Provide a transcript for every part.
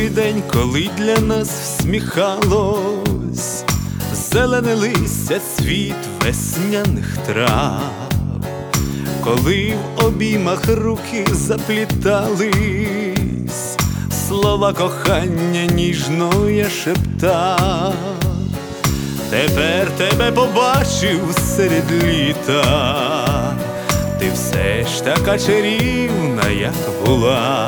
день, коли для нас всміхалось зелене листя, цвіт весняних трав, коли в обіймах руки заплітались, слова кохання ніжно я шептав. Тепер тебе побачив серед літа, ти все ж така чарівна, як була,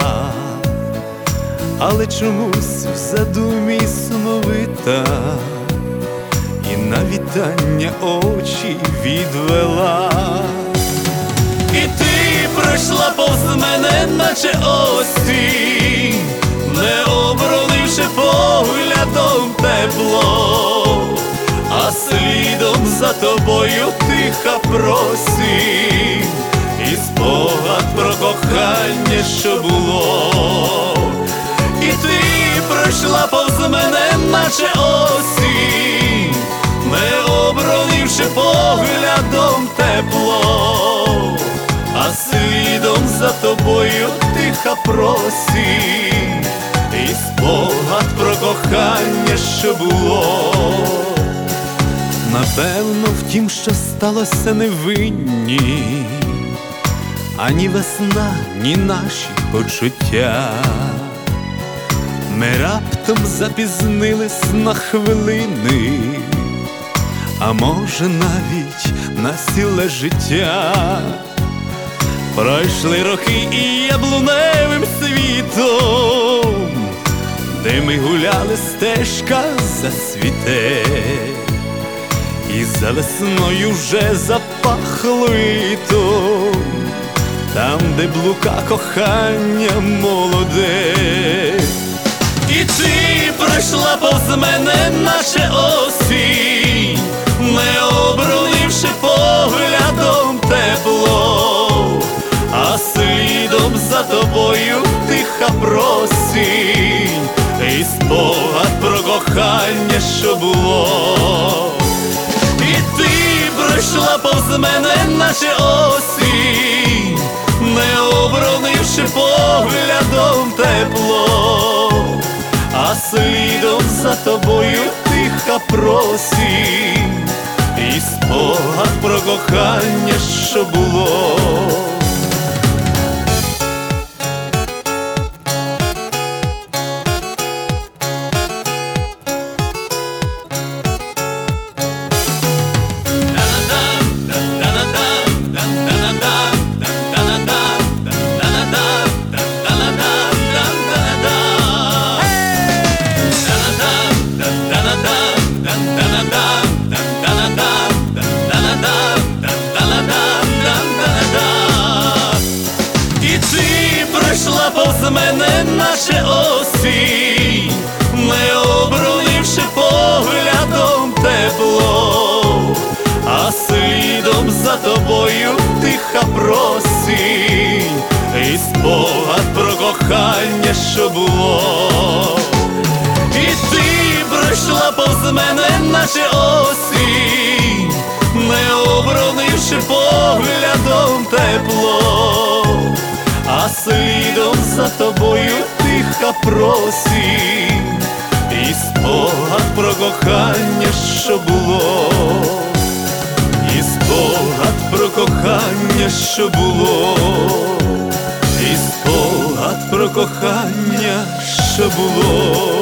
але чомусь в задумі сумовита, і на вітання очі відвела. І ти пройшла повз мене, наче осінь, не обронивши поглядом тепло, а слідом за тобою тиха просінь, і спогад про кохання, що було. І ти пройшла повз мене, наче осінь, не обронивши поглядом тепло, а слідом за тобою тиха просінь, і спогад про кохання, що було. Напевно, в тім, що сталося, не винні ані весна, ні наші почуття. Ми раптом запізнились на хвилини, а може навіть на ціле життя. Пройшли роки і яблуневим світом, де ми гуляли, стежка зацвіте, і за весною вже запахло літом, там, де блука кохання молоде. І ти пройшла повз мене, наче осінь, не обронивши поглядом тепло, а слідом за тобою тиха просінь, і спогад про кохання, що було. І ти пройшла повз мене, наче осінь, не обронивши поглядом тепло, а слідом за тобою тиха просінь, і спогад про кохання, що було. Пройшла повз мене, наче осінь, не обронивши поглядом тепло, а слідом за тобою тиха просінь, і спогад про кохання, що було. І ти пройшла повз мене, наче осінь, не обронивши поглядом тепло, а слідом за тобою тиха просінь, і спогад про кохання, що було, і спогад про кохання, що було, і спогад про кохання, що було.